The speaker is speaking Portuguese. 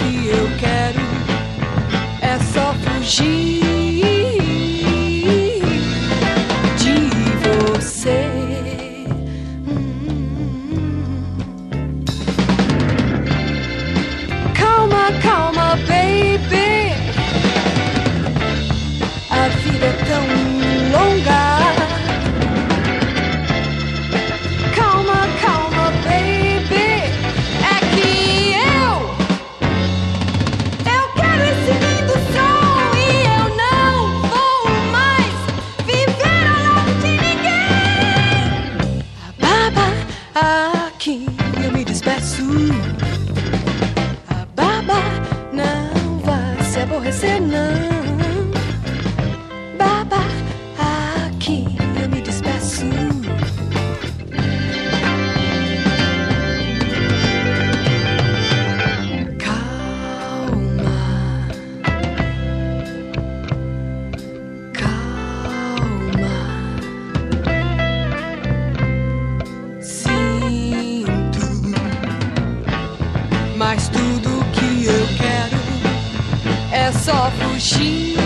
que eu quero é só fugir de você. Calma, calma, baby. A vida é tão longa. Calma, calma, baby. É que eu quero esse lindo som e eu não vou mais viver ao lado de ninguém. Baba, aqui eu me despeço. Baba, não vai se aborrecer, não. Baba, aqui eu me despeço. Calma, calma. Sinto, mas tudo que eu quero é só fugir